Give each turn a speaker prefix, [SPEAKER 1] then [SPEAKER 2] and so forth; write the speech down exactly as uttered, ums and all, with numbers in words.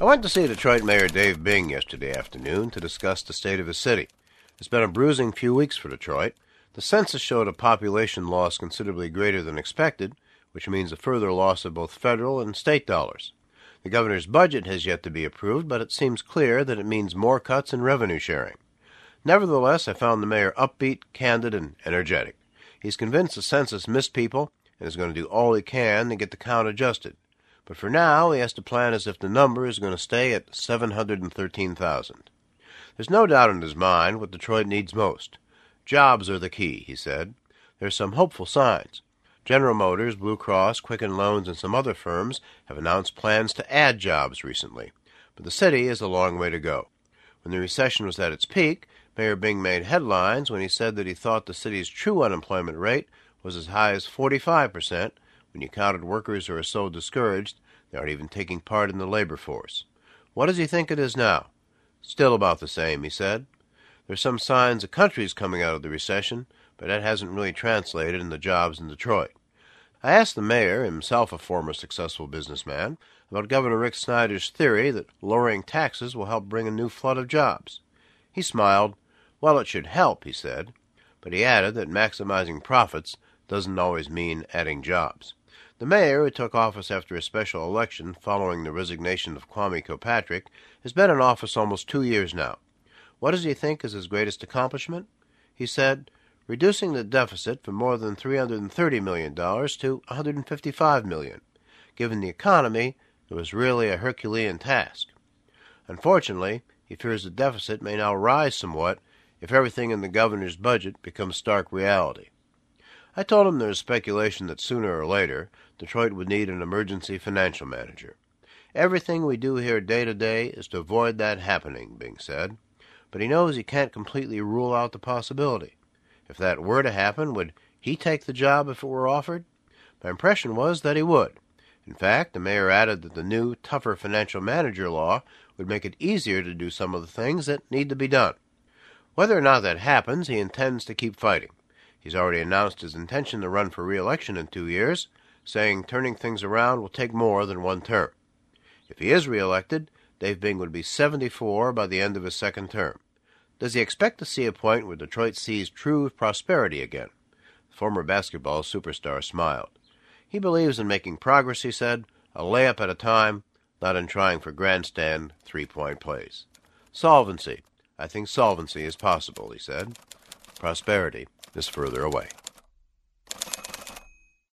[SPEAKER 1] I went to see Detroit Mayor Dave Bing yesterday afternoon to discuss the state of his city. It's been a bruising few weeks for Detroit. The census showed a population loss considerably greater than expected, which means a further loss of both federal and state dollars. The governor's budget has yet to be approved, but it seems clear that it means more cuts in revenue sharing. Nevertheless, I found the mayor upbeat, candid, and energetic. He's convinced the census missed people and is going to do all he can to get the count adjusted. But for now, he has to plan as if the number is going to stay at seven hundred thirteen thousand. There's no doubt in his mind what Detroit needs most. Jobs are the key, he said. There's some hopeful signs. General Motors, Blue Cross, Quicken Loans, and some other firms have announced plans to add jobs recently. But the city is a long way to go. When the recession was at its peak, Mayor Bing made headlines when he said that he thought the city's true unemployment rate was as high as forty-five percent, when you counted workers who are so discouraged they aren't even taking part in the labor force. What does he think it is now? Still about the same, he said. There's some signs the country's coming out of the recession, but that hasn't really translated into jobs in Detroit. I asked the mayor, himself a former successful businessman, about Governor Rick Snyder's theory that lowering taxes will help bring a new flood of jobs. He smiled. Well, it should help, he said, but he added that maximizing profits doesn't always mean adding jobs. The mayor, who took office after a special election following the resignation of Kwame Kilpatrick, has been in office almost two years now. What does he think is his greatest accomplishment? He said, reducing the deficit from more than three hundred thirty million dollars to one hundred fifty-five million dollars. Given the economy, it was really a Herculean task. Unfortunately, he fears the deficit may now rise somewhat if everything in the governor's budget becomes stark reality. I told him there was speculation that sooner or later Detroit would need an emergency financial manager. Everything we do here day to day is to avoid that happening, Bing said. But he knows he can't completely rule out the possibility. If that were to happen, would he take the job if it were offered? My impression was that he would. In fact, the mayor added that the new, tougher financial manager law would make it easier to do some of the things that need to be done. Whether or not that happens, he intends to keep fighting. He's already announced his intention to run for re-election in two years, saying turning things around will take more than one term. If he is re-elected, Dave Bing would be seventy-four by the end of his second term. Does he expect to see a point where Detroit sees true prosperity again? The former basketball superstar smiled. He believes in making progress, he said, a layup at a time, not in trying for grandstand three-point plays. Solvency. I think solvency is possible, he said. Prosperity is further away.